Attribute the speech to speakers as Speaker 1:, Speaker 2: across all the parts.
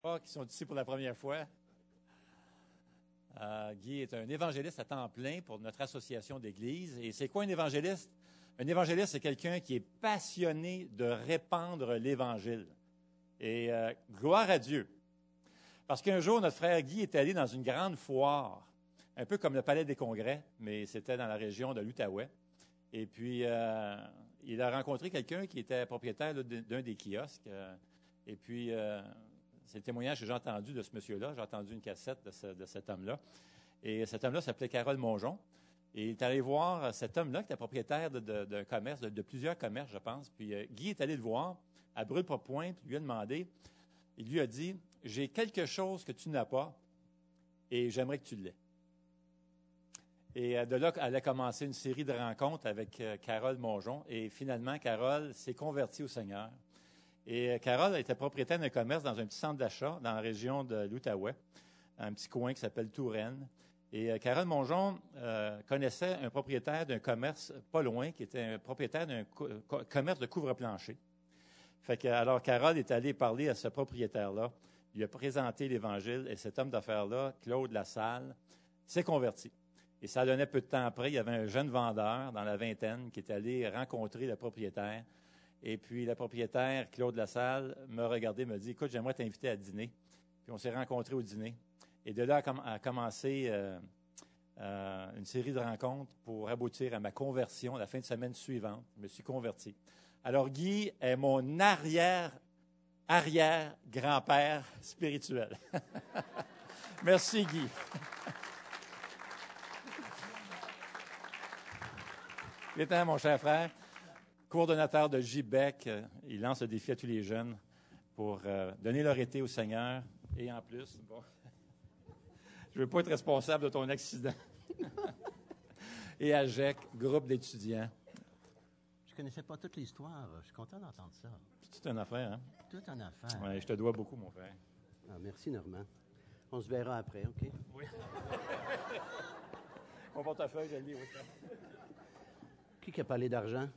Speaker 1: pas, qui sont ici pour la première fois. Guy est un évangéliste à temps plein pour notre association d'église. Et c'est quoi un évangéliste? Un évangéliste, c'est quelqu'un qui est passionné de répandre l'Évangile. Et gloire à Dieu. Parce qu'un jour, notre frère Guy est allé dans une grande foire, un peu comme le Palais des Congrès, mais c'était dans la région de l'Outaouais. Et puis, il a rencontré quelqu'un qui était propriétaire d'un des kiosques. Et puis, c'est le témoignage que j'ai entendu de ce monsieur-là. J'ai entendu une cassette de cet homme-là. Et cet homme-là s'appelait Carole Mongeon. Et il est allé voir cet homme-là, qui était propriétaire d'un commerce, de plusieurs commerces, je pense. Puis Guy est allé le voir à brûle-pourpoint, puis lui a demandé, il lui a dit, « J'ai quelque chose que tu n'as pas et j'aimerais que tu l'aies. » Et de là, elle a commencé une série de rencontres avec Carole Mongeon. Et finalement, Carole s'est convertie au Seigneur. Et Carole était propriétaire d'un commerce dans un petit centre d'achat dans la région de l'Outaouais, un petit coin qui s'appelle Touraine. Et Carole Mongeon connaissait un propriétaire d'un commerce pas loin, qui était un propriétaire d'un commerce de couvre-plancher. Fait que, alors, Carole est allée parler à ce propriétaire-là, lui a présenté l'Évangile, et cet homme d'affaires-là, Claude Lassalle, s'est converti. Et ça donnait peu de temps après, il y avait un jeune vendeur dans la vingtaine qui est allé rencontrer le propriétaire. Et puis, le propriétaire, Claude Lassalle, me regardait et me dit, « Écoute, j'aimerais t'inviter à dîner. » Puis, on s'est rencontrés au dîner. Et de là a commencé une série de rencontres pour aboutir à ma conversion la fin de semaine suivante. Je me suis converti. Alors, Guy est mon arrière-grand-père spirituel. Merci, Guy. Il est mon cher frère, coordonnateur de JBEC. Il lance le défi à tous les jeunes pour donner leur été au Seigneur. Et en plus, bon, je ne veux pas être responsable de ton accident. Et à GEC, groupe d'étudiants.
Speaker 2: Je ne connaissais pas toute l'histoire. Je suis content d'entendre ça.
Speaker 1: C'est toute une affaire, hein?
Speaker 2: Toute une affaire.
Speaker 1: Oui, je te dois beaucoup, mon frère.
Speaker 2: Ah, merci, Normand. On se verra après, OK?
Speaker 1: Oui. Mon portefeuille, je le lis, oui.
Speaker 2: Qui a parlé d'argent?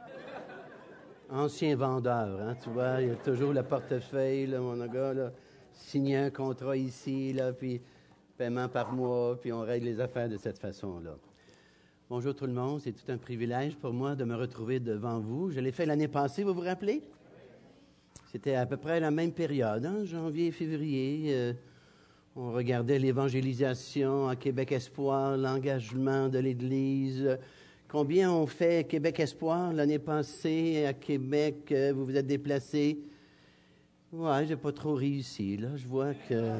Speaker 2: Ancien vendeur, hein? Tu vois, il y a toujours le portefeuille, là, mon gars, là. Signer un contrat ici, là, puis paiement par mois, puis on règle les affaires de cette façon-là. Bonjour tout le monde, c'est tout un privilège pour moi de me retrouver devant vous. Je l'ai fait l'année passée, vous vous rappelez? C'était à peu près la même période, hein? Janvier, février. On regardait l'évangélisation à Québec Espoir, l'engagement de l'Église. Combien on fait Québec Espoir l'année passée à Québec? Vous vous êtes déplacés? Ouais, j'ai pas trop réussi, là. Je vois que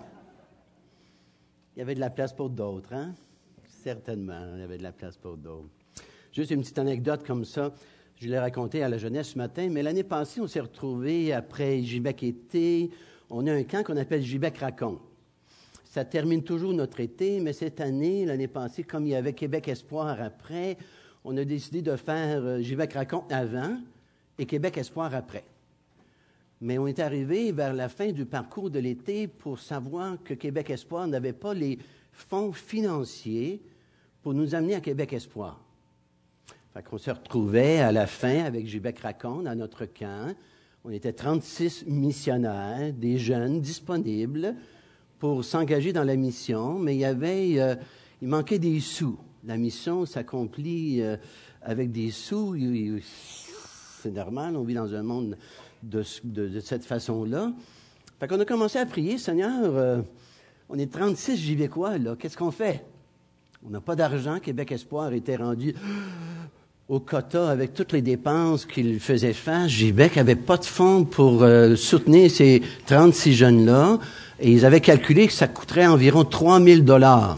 Speaker 2: il y avait de la place pour d'autres, hein? Certainement, il y avait de la place pour d'autres. Juste une petite anecdote comme ça. Je l'ai raconté à la jeunesse ce matin, mais l'année passée, on s'est retrouvés après JBEC été. On a un camp qu'on appelle JBEC raconte. Ça termine toujours notre été, mais cette année, l'année passée, comme il y avait Québec Espoir après, on a décidé de faire JBEC raconte avant et Québec Espoir après. Mais on est arrivé vers la fin du parcours de l'été pour savoir que Québec Espoir n'avait pas les fonds financiers pour nous amener à Québec Espoir. Fait qu'on se retrouvait à la fin avec JBEC raconte à notre camp. On était 36 missionnaires, des jeunes disponibles pour s'engager dans la mission, mais il manquait des sous. La mission s'accomplit avec des sous. C'est normal, on vit dans un monde de cette façon-là. Fait qu'on a commencé à prier, Seigneur, on est 36 Gibécois, là, qu'est-ce qu'on fait? On n'a pas d'argent, Québec Espoir était rendu au quota avec toutes les dépenses qu'il faisait face. JBEC n'avait pas de fonds pour soutenir ces 36 jeunes-là. Et ils avaient calculé que ça coûterait environ 3 000 $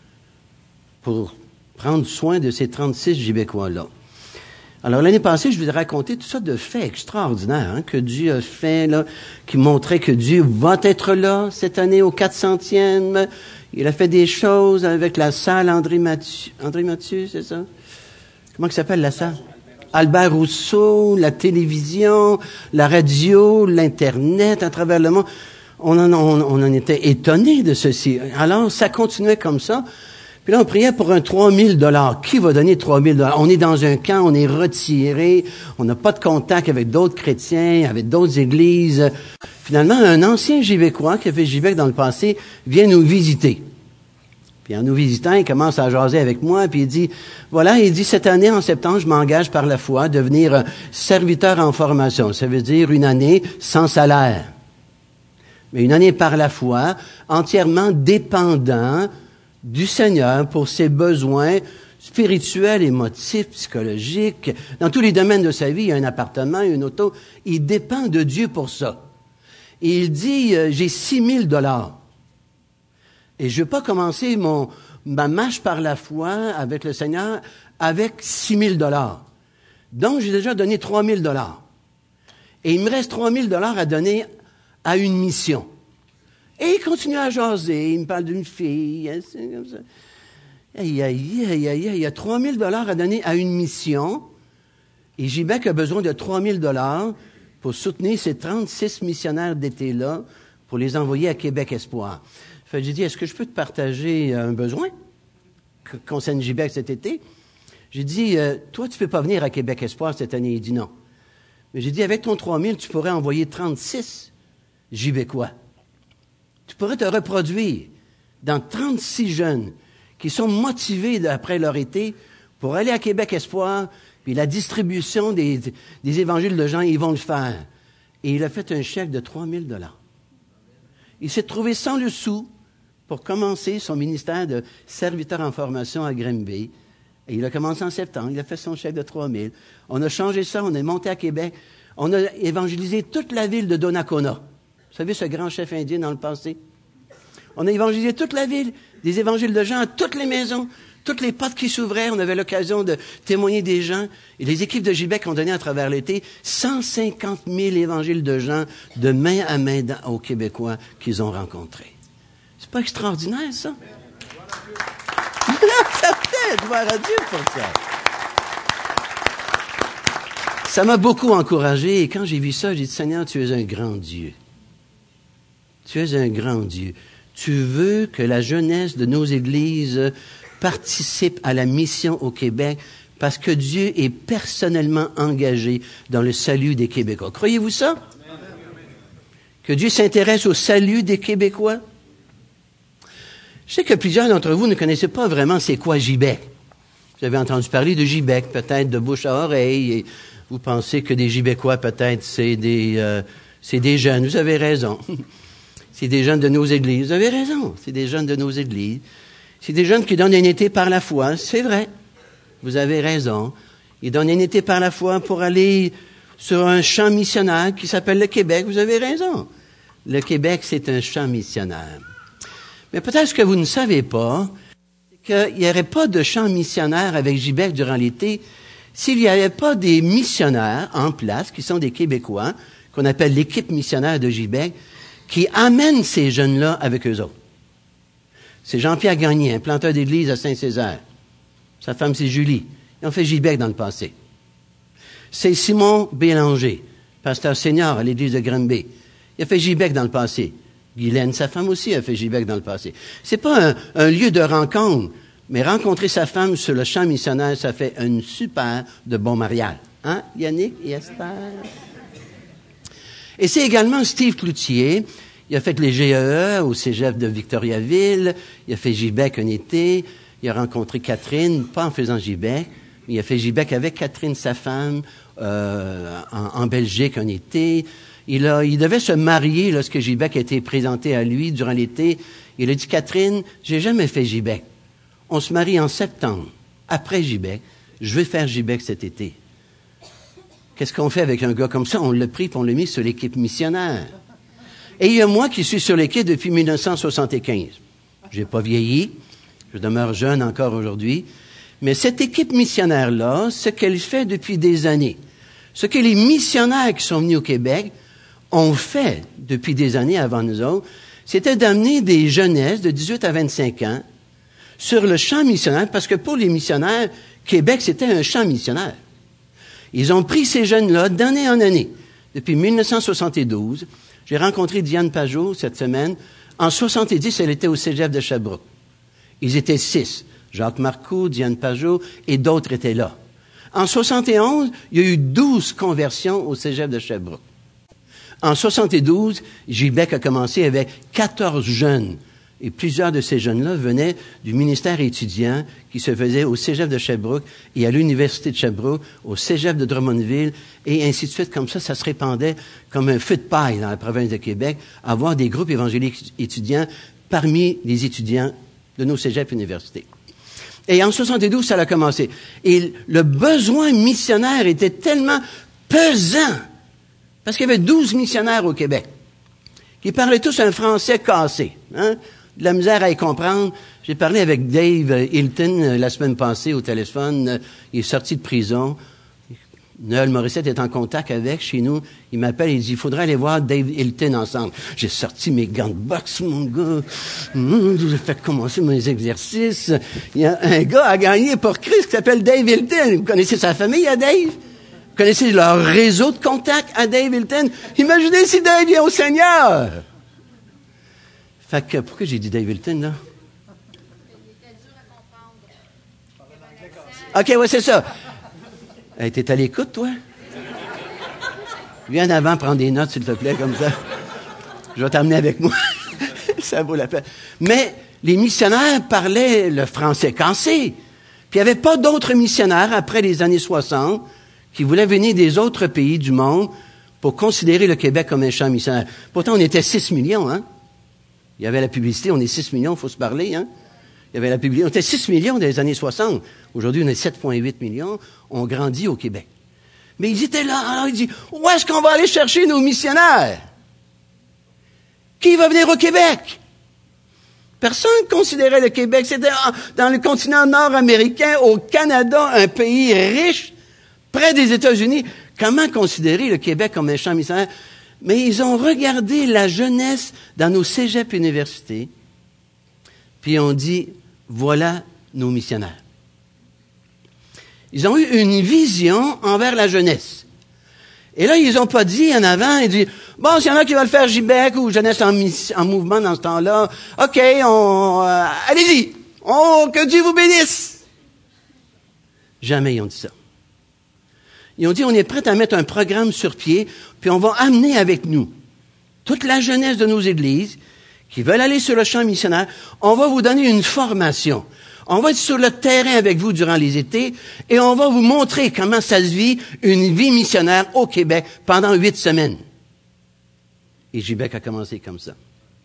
Speaker 2: pour prendre soin de ces 36 Gibécois-là. Alors, l'année passée, je vous ai raconté tout ça de faits extraordinaires, hein, que Dieu a fait, là, qui montraient que Dieu va être là cette année au 400e. Il a fait des choses avec la salle André Mathieu, c'est ça? Comment ça s'appelle la salle? Albert Rousseau, la télévision, la radio, l'Internet à travers le monde. On en était étonnés de ceci. Alors, ça continuait comme ça. Puis là, on priait pour un 3 000 $. Qui va donner 3 000 $? On est dans un camp, on est retiré, on n'a pas de contact avec d'autres chrétiens, avec d'autres églises. Finalement, un ancien Gibécois qui a fait Gibec dans le passé vient nous visiter. Puis en nous visitant, il commence à jaser avec moi, puis il dit, voilà, il dit, cette année, en septembre, je m'engage par la foi à devenir serviteur en formation. Ça veut dire une année sans salaire. Mais une année par la foi, entièrement dépendant du Seigneur pour ses besoins spirituels, émotifs, psychologiques. Dans tous les domaines de sa vie, il y a un appartement, une auto. Il dépend de Dieu pour ça. Et il dit, j'ai 6 000 $. Et je ne veux pas commencer ma marche par la foi avec le Seigneur avec 6 000 $. Donc, j'ai déjà donné 3 000 $. Et il me reste 3 000 $ à donner à une mission. Et il continue à jaser. Il me parle d'une fille, comme ça. Il y a 3 000 $ à donner à une mission. Et Gibec a besoin de 3 000 $ pour soutenir ces 36 missionnaires d'été-là pour les envoyer à Québec Espoir. Fait que j'ai dit, est-ce que je peux te partager un besoin concernant Gibec cet été? J'ai dit, toi, tu ne peux pas venir à Québec Espoir cette année. Il dit non. Mais j'ai dit, avec ton 3 000, tu pourrais envoyer 36 Gibécois. Tu pourrais te reproduire dans 36 jeunes qui sont motivés après leur été pour aller à Québec Espoir, puis la distribution des évangiles de Jean, ils vont le faire. Et il a fait un chèque de 3 000 $. Il s'est trouvé sans le sou pour commencer son ministère de serviteur en formation à Grimby. Et il a commencé en septembre. Il a fait son chèque de 3 000. On a changé ça. On est monté à Québec. On a évangélisé toute la ville de Donnacona. Vous savez, ce grand chef indien dans le passé? On a évangélisé toute la ville, des évangiles de Jean à toutes les maisons, toutes les portes qui s'ouvraient. On avait l'occasion de témoigner des gens. Et les équipes de Gibec ont donné à travers l'été 150 000 évangiles de Jean de main à main aux Québécois qu'ils ont rencontrés. C'est pas extraordinaire, ça? Ça fait gloire à Dieu pour ça. Ça m'a beaucoup encouragé. Et quand j'ai vu ça, j'ai dit, Seigneur, tu es un grand Dieu. Tu es un grand Dieu. Tu veux que la jeunesse de nos églises participe à la mission au Québec parce que Dieu est personnellement engagé dans le salut des Québécois. Croyez-vous ça? Que Dieu s'intéresse au salut des Québécois? Je sais que plusieurs d'entre vous ne connaissez pas vraiment c'est quoi Gibec. Vous avez entendu parler de Gibec, peut-être de bouche à oreille, et vous pensez que des Gibécois, peut-être, c'est des jeunes. Vous avez raison. C'est des jeunes de nos églises. Vous avez raison. C'est des jeunes de nos églises. C'est des jeunes qui donnent un été par la foi. C'est vrai. Vous avez raison. Ils donnent un été par la foi pour aller sur un champ missionnaire qui s'appelle le Québec. Vous avez raison. Le Québec, c'est un champ missionnaire. Mais peut-être que vous ne savez pas qu'il n'y aurait pas de champ missionnaire avec Gibec durant l'été s'il n'y avait pas des missionnaires en place, qui sont des Québécois, qu'on appelle l'équipe missionnaire de Gibec, qui amènent ces jeunes-là avec eux autres. C'est Jean-Pierre Gagné, un planteur d'église à Saint-Césaire. Sa femme, c'est Julie. Ils ont fait Gibec dans le passé. C'est Simon Bélanger, pasteur senior à l'église de Granby. Il a fait Gibec dans le passé. Guylaine, sa femme aussi, a fait Gibec dans le passé. C'est pas un lieu de rencontre, mais rencontrer sa femme sur le champ missionnaire, ça fait un super de bon mariage. Hein, Yannick et Esther? Et c'est également Steve Cloutier. Il a fait les GEE au cégep de Victoriaville. Il a fait Gibec un été. Il a rencontré Catherine, pas en faisant Gibec, mais il a fait Gibec avec Catherine, sa femme, en Belgique un été. Il devait se marier lorsque Gibec a été présenté à lui durant l'été. Il a dit, Catherine, j'ai jamais fait Gibec. On se marie en septembre, après Gibec. Je vais faire Gibec cet été. Qu'est-ce qu'on fait avec un gars comme ça? On l'a pris et on l'a mis sur l'équipe missionnaire. Et il y a moi qui suis sur l'équipe depuis 1975. J'ai pas vieilli. Je demeure jeune encore aujourd'hui. Mais cette équipe missionnaire-là, ce qu'elle fait depuis des années, ce que les missionnaires qui sont venus au Québec ont fait depuis des années avant nous autres, c'était d'amener des jeunesses de 18 à 25 ans sur le champ missionnaire, parce que pour les missionnaires, Québec, c'était un champ missionnaire. Ils ont pris ces jeunes-là d'année en année. Depuis 1972, j'ai rencontré Diane Pajot cette semaine. En 70, elle était au cégep de Sherbrooke. Ils étaient 6. Jacques Marcoux, Diane Pajot et d'autres étaient là. En 71, il y a eu 12 conversions au cégep de Sherbrooke. En 72, Gilbec a commencé avec 14 jeunes. Et plusieurs de ces jeunes-là venaient du ministère étudiant qui se faisait au cégep de Sherbrooke et à l'université de Sherbrooke, au cégep de Drummondville, et ainsi de suite. Comme ça se répandait comme un feu de paille dans la province de Québec, à avoir des groupes évangéliques étudiants parmi les étudiants de nos cégeps universités. Et en 72, ça a commencé. Et le besoin missionnaire était tellement pesant, parce qu'il y avait 12 missionnaires au Québec, qui parlaient tous un français cassé, hein? De la misère à y comprendre. J'ai parlé avec Dave Hilton la semaine passée au téléphone. Il est sorti de prison. Noël Morissette est en contact avec chez nous. Il m'appelle, il dit, il faudrait aller voir Dave Hilton ensemble. J'ai sorti mes gants de boxe, mon gars. J'ai fait commencer mes exercices. Il y a un gars à gagner pour Christ qui s'appelle Dave Hilton. Vous connaissez sa famille à Dave? Vous connaissez leur réseau de contacts à Dave Hilton? Imaginez si Dave vient au Seigneur! Fait que, pourquoi j'ai dit Dave Hilton, là? OK, ouais, c'est ça. Hey, t'es à l'écoute, toi? Viens en avant prendre des notes, s'il te plaît, comme ça. Je vais t'amener avec moi. Ça vaut la peine. Mais les missionnaires parlaient le français cassé. Puis il n'y avait pas d'autres missionnaires après les années 60 qui voulaient venir des autres pays du monde pour considérer le Québec comme un champ missionnaire. Pourtant, on était 6 millions, hein? Il y avait la publicité, on est 6 millions, il faut se parler, hein? Il y avait la publicité, on était 6 millions dans les années 60. Aujourd'hui, on est 7,8 millions. On grandit au Québec. Mais ils étaient là, alors ils disent, où est-ce qu'on va aller chercher nos missionnaires? Qui va venir au Québec? Personne ne considérait le Québec. C'était dans le continent nord-américain, au Canada, un pays riche, près des États-Unis. Comment considérer le Québec comme un champ missionnaire? Mais ils ont regardé la jeunesse dans nos cégeps universités, puis ont dit, voilà nos missionnaires. Ils ont eu une vision envers la jeunesse. Et là, ils n'ont pas dit en avant, ils disent, bon, s'il y en a qui veulent faire Gilbec ou Jeunesse en mouvement dans ce temps-là, OK, allez-y, que Dieu vous bénisse. Jamais ils ont dit ça. Ils ont dit, on est prêt à mettre un programme sur pied, puis on va amener avec nous toute la jeunesse de nos églises qui veulent aller sur le champ missionnaire. On va vous donner une formation. On va être sur le terrain avec vous durant les étés et on va vous montrer comment ça se vit une vie missionnaire au Québec pendant 8 semaines. Et Gilbec a commencé comme ça.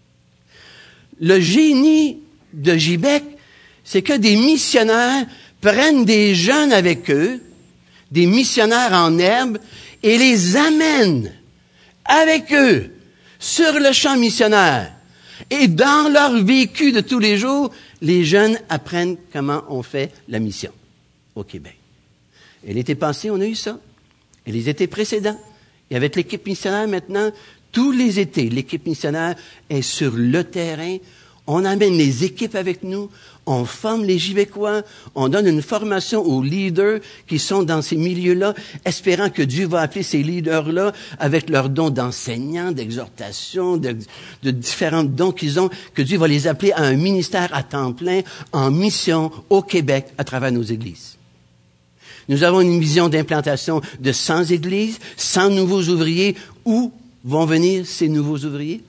Speaker 2: Le génie de Gilbec, c'est que des missionnaires prennent des jeunes avec eux, des missionnaires en herbe, et les amènent avec eux sur le champ missionnaire. Et dans leur vécu de tous les jours, les jeunes apprennent comment on fait la mission au Québec. Et l'été passé, on a eu ça. Et les étés précédents. Et avec l'équipe missionnaire maintenant, tous les étés, l'équipe missionnaire est sur le terrain. On amène les équipes avec nous. On forme les Gibécois. On donne une formation aux leaders qui sont dans ces milieux-là, espérant que Dieu va appeler ces leaders-là avec leurs dons d'enseignants, d'exhortation, de différents dons qu'ils ont, que Dieu va les appeler à un ministère à temps plein en mission au Québec à travers nos églises. Nous avons une vision d'implantation de 100 églises, 100 nouveaux ouvriers. Où vont venir ces nouveaux ouvriers?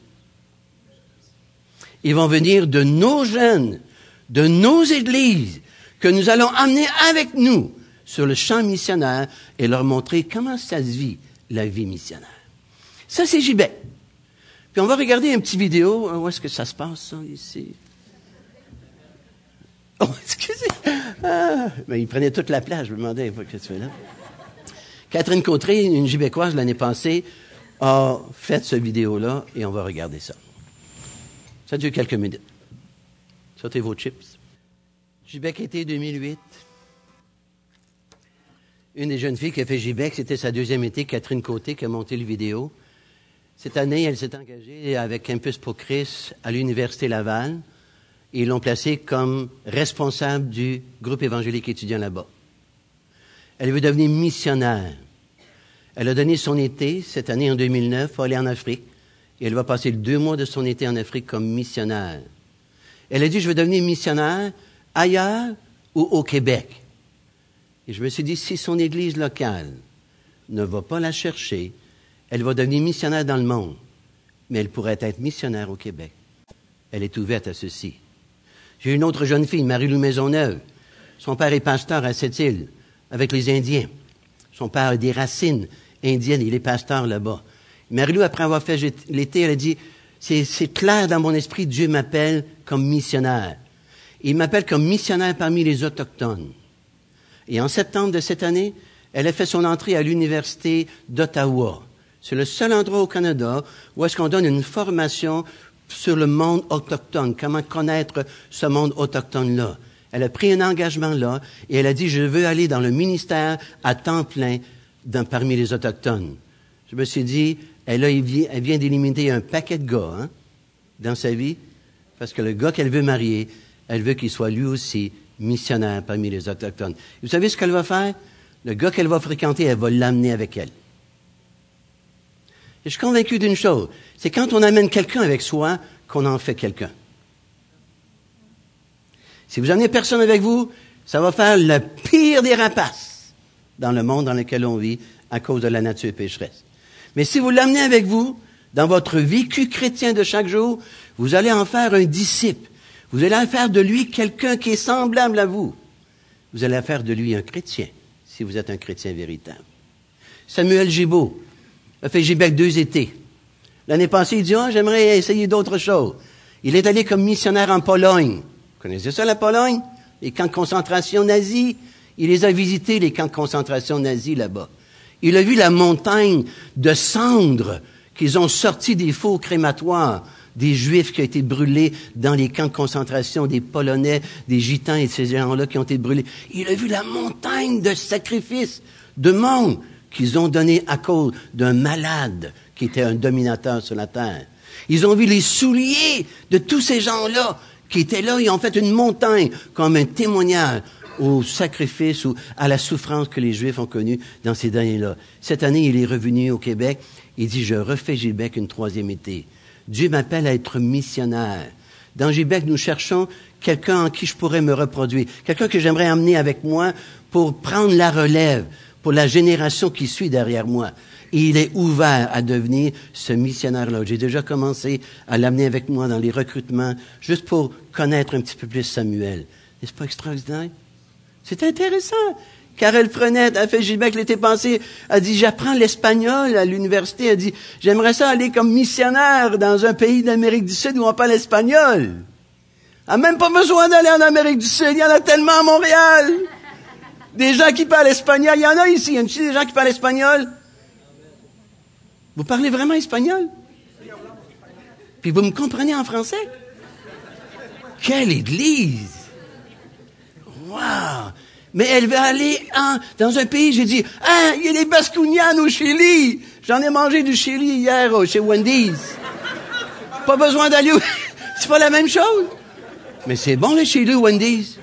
Speaker 2: Ils vont venir de nos jeunes, de nos églises, que nous allons amener avec nous sur le champ missionnaire et leur montrer comment ça se vit, la vie missionnaire. Ça, c'est Gilbec. Puis on va regarder une petite vidéo. Où est-ce que ça se passe, ça, ici? Oh, excusez. Mais il prenait toute la place. Je me demandais, qu'est-ce que tu fais là? Catherine Côtré, une Gibécoise, l'année passée, a fait cette vidéo-là et on va regarder ça. Ça dure quelques minutes. Sortez vos chips. Gilbec été 2008. Une des jeunes filles qui a fait Gilbec, c'était sa deuxième été, Catherine Côté, qui a monté le vidéo. Cette année, elle s'est engagée avec Campus pour Christ à l'Université Laval et ils l'ont placée comme responsable du groupe évangélique étudiant là-bas. Elle veut devenir missionnaire. Elle a donné son été, cette année en 2009, pour aller en Afrique. Et elle va passer 2 mois de son été en Afrique comme missionnaire. Elle a dit, je veux devenir missionnaire ailleurs ou au Québec. Et je me suis dit, si son Église locale ne va pas la chercher, elle va devenir missionnaire dans le monde, mais elle pourrait être missionnaire au Québec. Elle est ouverte à ceci. J'ai une autre jeune fille, Marie-Lou Maisonneuve. Son père est pasteur à Sept-Îles, avec les Indiens. Son père a des racines indiennes, il est pasteur là-bas. Marie-Lou, après avoir fait l'été, elle a dit, c'est clair dans mon esprit, Dieu m'appelle comme missionnaire. Il m'appelle comme missionnaire parmi les Autochtones. Et en septembre de cette année, elle a fait son entrée à l'Université d'Ottawa. C'est le seul endroit au Canada où est-ce qu'on donne une formation sur le monde autochtone, comment connaître ce monde autochtone-là. Elle a pris un engagement là et elle a dit, je veux aller dans le ministère à temps plein parmi les Autochtones. Je me suis dit, elle vient d'éliminer un paquet de gars dans sa vie, parce que le gars qu'elle veut marier, elle veut qu'il soit lui aussi missionnaire parmi les Autochtones. Et vous savez ce qu'elle va faire? Le gars qu'elle va fréquenter, elle va l'amener avec elle. Et je suis convaincu d'une chose, c'est quand on amène quelqu'un avec soi qu'on en fait quelqu'un. Si vous n'amenez personne avec vous, ça va faire le pire des rapaces dans le monde dans lequel on vit à cause de la nature pécheresse. Mais si vous l'amenez avec vous, dans votre vécu chrétien de chaque jour, vous allez en faire un disciple. Vous allez en faire de lui quelqu'un qui est semblable à vous. Vous allez en faire de lui un chrétien, si vous êtes un chrétien véritable. Samuel Gibault a fait Gibec 2 étés. L'année passée, il dit, j'aimerais essayer d'autres choses. Il est allé comme missionnaire en Pologne. Vous connaissez ça, la Pologne? Les camps de concentration nazis. Il les a visités, les camps de concentration nazis, là-bas. Il a vu la montagne de cendres qu'ils ont sorti des fours crématoires, des Juifs qui ont été brûlés dans les camps de concentration, des Polonais, des Gitans et ces gens-là qui ont été brûlés. Il a vu la montagne de sacrifices, de monde qu'ils ont donné à cause d'un malade qui était un dominateur sur la terre. Ils ont vu les souliers de tous ces gens-là qui étaient là. Ils ont fait une montagne comme un témoignage au sacrifice ou à la souffrance que les Juifs ont connue dans ces années-là. Cette année, il est revenu au Québec. Il dit, je refais Gibec une 3e été. Dieu m'appelle à être missionnaire. Dans Gibec, nous cherchons quelqu'un en qui je pourrais me reproduire, quelqu'un que j'aimerais emmener avec moi pour prendre la relève, pour la génération qui suit derrière moi. Et il est ouvert à devenir ce missionnaire-là. J'ai déjà commencé à l'amener avec moi dans les recrutements, juste pour connaître un petit peu plus Samuel. N'est-ce pas extraordinaire? C'est intéressant. Karel Frenette a fait Gibec l'été passé, a dit, j'apprends l'espagnol à l'université, a dit, j'aimerais ça aller comme missionnaire dans un pays d'Amérique du Sud où on parle espagnol. A même pas besoin d'aller en Amérique du Sud, il y en a tellement à Montréal. Des gens qui parlent espagnol, il y en a ici, il y a des gens qui parlent espagnol. Vous parlez vraiment espagnol? Puis vous me comprenez en français? Quelle église! Wow! Mais elle veut aller dans un pays, j'ai dit, il y a des Bascounianes au Chili. J'en ai mangé du Chili hier chez Wendy's. Pas besoin d'aller C'est pas la même chose. Mais c'est bon le Chili Wendy's.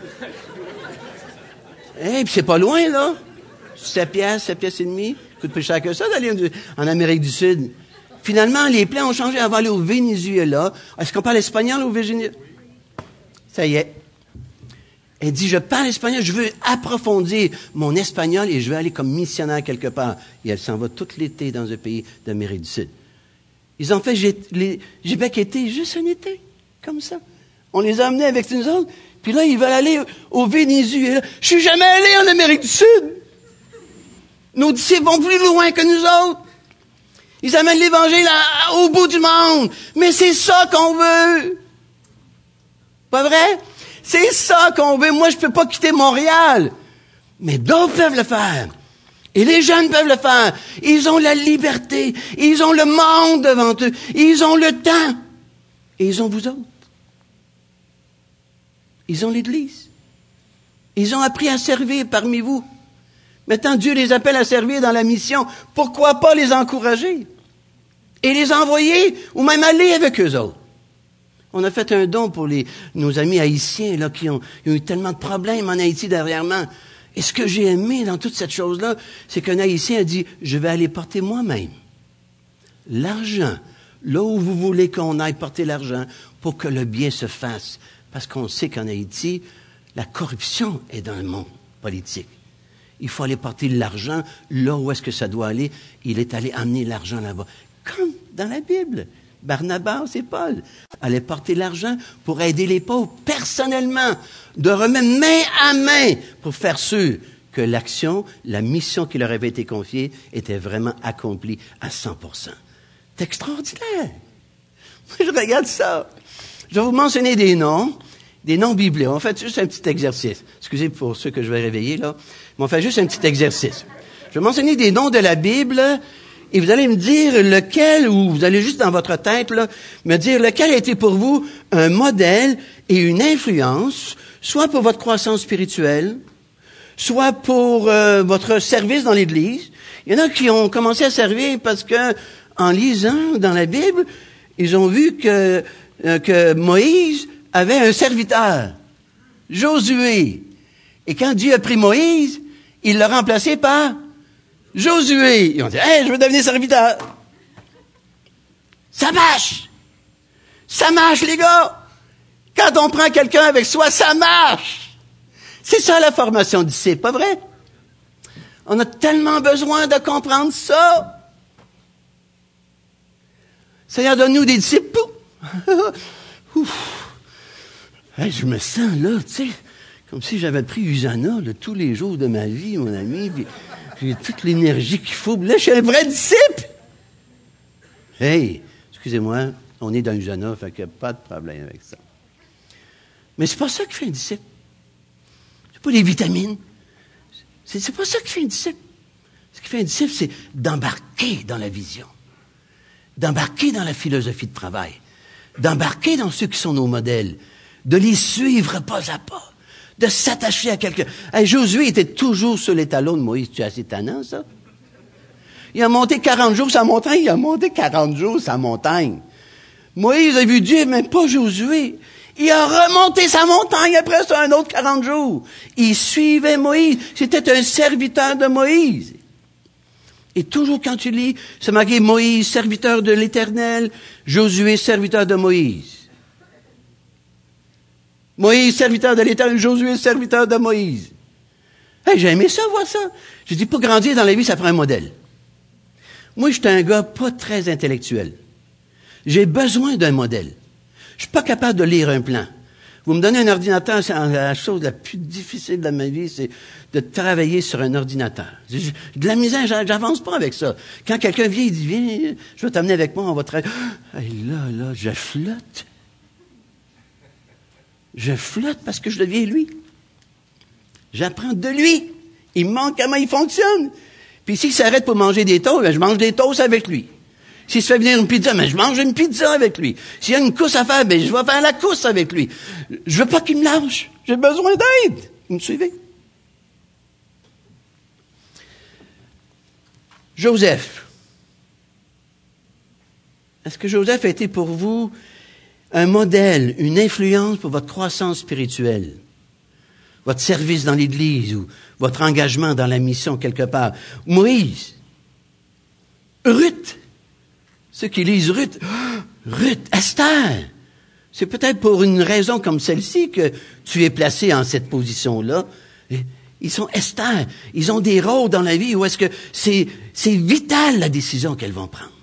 Speaker 2: Puis c'est pas loin, là. 7 piastres et demi. Coûte plus cher que ça d'aller en Amérique du Sud. Finalement, les plans ont changé. On va aller au Venezuela. Est-ce qu'on parle espagnol au Venezuela? Ça y est. Elle dit, je parle espagnol, je veux approfondir mon espagnol et je veux aller comme missionnaire quelque part. Et elle s'en va tout l'été dans un pays d'Amérique du Sud. Ils ont fait Gibec été, juste un été, comme ça. On les a amenés avec nous autres. Puis là, ils veulent aller au Venezuela. Je suis jamais allé en Amérique du Sud. Nos disciples vont plus loin que nous autres. Ils amènent l'Évangile au bout du monde. Mais c'est ça qu'on veut. Pas vrai? C'est ça qu'on veut. Moi, je peux pas quitter Montréal. Mais d'autres peuvent le faire. Et les jeunes peuvent le faire. Ils ont la liberté. Ils ont le monde devant eux. Ils ont le temps. Et ils ont vous autres. Ils ont l'Église. Ils ont appris à servir parmi vous. Maintenant, Dieu les appelle à servir dans la mission. Pourquoi pas les encourager? Et les envoyer, ou même aller avec eux autres. On a fait un don pour nos amis haïtiens là, qui ont eu tellement de problèmes en Haïti dernièrement. Et ce que j'ai aimé dans toute cette chose-là, c'est qu'un Haïtien a dit, je vais aller porter moi-même l'argent, là où vous voulez qu'on aille porter l'argent, pour que le bien se fasse. Parce qu'on sait qu'en Haïti, La corruption est dans le monde politique. Il faut aller porter l'argent là où est-ce que ça doit aller. Il est allé amener l'argent là-bas. Comme dans la Bible. Barnabas et Paul allaient porter l'argent pour aider les pauvres personnellement, de remettre main à main pour faire sûr que l'action, la mission qui leur avait été confiée était vraiment accomplie à 100%. C'est extraordinaire. Je regarde ça. Je vais vous mentionner des noms bibliques. On fait juste un petit exercice. Excusez pour ceux que je vais réveiller, là. Mais on fait juste un petit exercice. Je vais mentionner des noms de la Bible et vous allez me dire lequel, ou vous allez juste dans votre tête, là, me dire lequel a été pour vous un modèle et une influence, soit pour votre croissance spirituelle, soit pour votre service dans l'Église. Il y en a qui ont commencé à servir parce que, en lisant dans la Bible, ils ont vu que Moïse avait un serviteur, Josué. Et quand Dieu a pris Moïse, il l'a remplacé par Josué. Ils ont dit, « Hey, je veux devenir serviteur. » Ça marche! Ça marche, les gars! Quand on prend quelqu'un avec soi, ça marche! C'est ça la formation de disciple, pas vrai? On a tellement besoin de comprendre ça. Seigneur, donne-nous des disciples. Ouf. Hey, je me sens là, tu sais, comme si j'avais pris Usana là, tous les jours de ma vie, mon ami, puis j'ai toute l'énergie qu'il faut. Là, je suis un vrai disciple. Hey, excusez-moi, on est dans Usana, fait qu'il n'y a pas de problème avec ça. Mais c'est pas ça qui fait un disciple. C'est pas les vitamines. C'est pas ça qui fait un disciple. Ce qui fait un disciple, c'est d'embarquer dans la vision, d'embarquer dans la philosophie de travail, d'embarquer dans ceux qui sont nos modèles, de les suivre pas à pas, de s'attacher à quelqu'un. Hey, Josué était toujours sur les talons de Moïse. Tu es assez tannant, ça? Il a monté 40 jours sa montagne. Il a monté 40 jours sa montagne. Moïse a vu Dieu, mais pas Josué. Il a remonté sa montagne après ça un autre 40 jours. Il suivait Moïse. C'était un serviteur de Moïse. Et toujours quand tu lis, c'est marqué Moïse, serviteur de l'Éternel, Josué, serviteur de Moïse. Moïse, serviteur de l'Éternel, Josué, serviteur de Moïse. Hey, j'ai aimé ça, voir ça. Je dis, pour grandir dans la vie, ça prend un modèle. Moi, j'étais un gars pas très intellectuel. J'ai besoin d'un modèle. Je suis pas capable de lire un plan. Vous me donnez un ordinateur, c'est la chose la plus difficile de ma vie, c'est de travailler sur un ordinateur. J'ai de la misère, j'avance pas avec ça. Quand quelqu'un vient, il dit, viens, je vais t'amener avec moi, on va travailler. Et là, je flotte. Je flotte parce que je deviens lui. J'apprends de lui. Il me manque comment il fonctionne. Puis s'il s'arrête pour manger des toasts, ben, je mange des toasts avec lui. S'il se fait venir une pizza, ben, je mange une pizza avec lui. S'il y a une course à faire, ben, je vais faire la course avec lui. Je veux pas qu'il me lâche. J'ai besoin d'aide. Vous me suivez? Joseph. Est-ce que Joseph a été pour vous un modèle, une influence pour votre croissance spirituelle, votre service dans l'Église ou votre engagement dans la mission quelque part? Moïse. Ruth. Ceux qui lisent Ruth, Esther. C'est peut-être pour une raison comme celle-ci que tu es placé en cette position-là. Ils sont Esther. Ils ont des rôles dans la vie où est-ce que c'est vital la décision qu'elles vont prendre.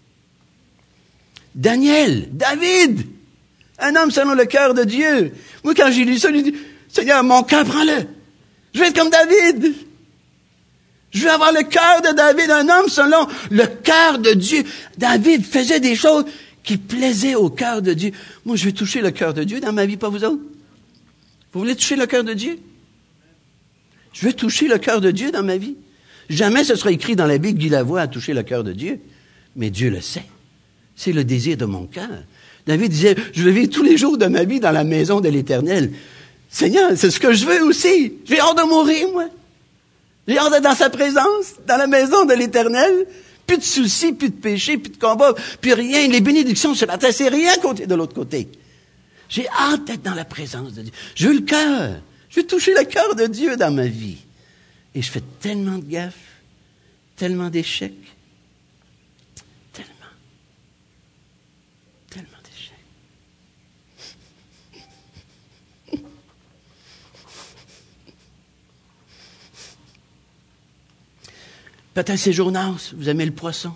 Speaker 2: Daniel, David, un homme selon le cœur de Dieu. Moi, quand j'ai lu ça, j'ai dit, Seigneur, mon cœur, prends-le. Je veux être comme David. Je veux avoir le cœur de David, un homme selon le cœur de Dieu. David faisait des choses qui plaisaient au cœur de Dieu. Moi, je veux toucher le cœur de Dieu dans ma vie, pas vous autres. Vous voulez toucher le cœur de Dieu? Je veux toucher le cœur de Dieu dans ma vie. Jamais ce sera écrit dans la Bible, Guy Lavoie a touché le cœur de Dieu. Mais Dieu le sait. C'est le désir de mon cœur. David disait, je veux vivre tous les jours de ma vie dans la maison de l'Éternel. Seigneur, c'est ce que je veux aussi. J'ai hâte de mourir, moi. J'ai hâte d'être dans sa présence, dans la maison de l'Éternel. Plus de soucis, plus de péchés, plus de combats, plus rien. Les bénédictions sur la terre, c'est rien côté de l'autre côté. J'ai hâte d'être dans la présence de Dieu. Je veux le cœur. Je veux toucher le cœur de Dieu dans ma vie. Et je fais tellement de gaffes, tellement d'échecs. Tellement d'échecs. Peut-être c'est Jonas, vous aimez le poisson.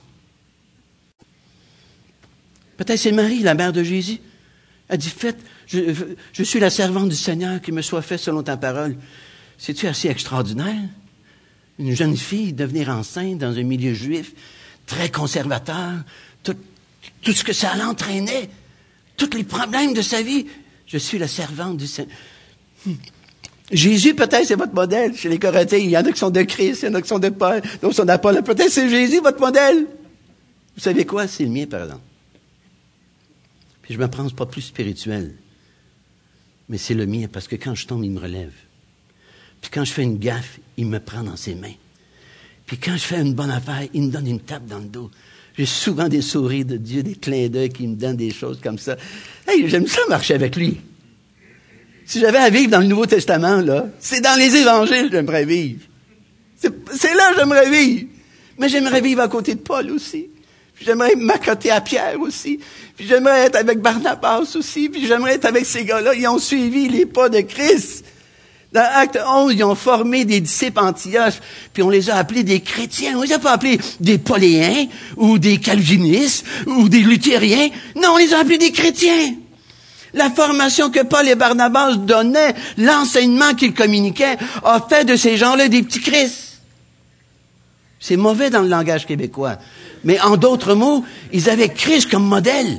Speaker 2: Peut-être c'est Marie, la mère de Jésus. Elle dit, faites, je suis la servante du Seigneur, qu'il me soit fait selon ta parole. C'est-tu assez extraordinaire? Une jeune fille devenir enceinte dans un milieu juif, très conservateur, tout ce que ça l'entraînait, tous les problèmes de sa vie. Je suis la servante du Seigneur. Jésus, peut-être, c'est votre modèle. Chez les Corinthiens, il y en a qui sont de Christ, il y en a qui sont de Paul, d'autres sont d'Apollo. Peut-être c'est Jésus, votre modèle. Vous savez quoi? C'est le mien, par exemple. Puis je me pense pas plus spirituel. Mais c'est le mien, parce que quand je tombe, il me relève. Puis quand je fais une gaffe, il me prend dans ses mains. Puis quand je fais une bonne affaire, il me donne une tape dans le dos. J'ai souvent des sourires de Dieu, des clins d'œil qui me donnent des choses comme ça. Hey, j'aime ça marcher avec lui. Si j'avais à vivre dans le Nouveau Testament, là, c'est dans les Évangiles que j'aimerais vivre. C'est là que j'aimerais vivre. Mais j'aimerais vivre à côté de Paul aussi. Puis j'aimerais m'accoter à Pierre aussi. Puis j'aimerais être avec Barnabas aussi. Puis j'aimerais être avec ces gars-là. Ils ont suivi les pas de Christ. Dans Acte 11, ils ont formé des disciples Antioche, puis on les a appelés des chrétiens. On les a pas appelés des Pauléens, ou des calvinistes, ou des luthériens. Non, on les a appelés des chrétiens. La formation que Paul et Barnabas donnaient, l'enseignement qu'ils communiquaient, a fait de ces gens-là des petits Christ. C'est mauvais dans le langage québécois. Mais en d'autres mots, ils avaient Christ comme modèle.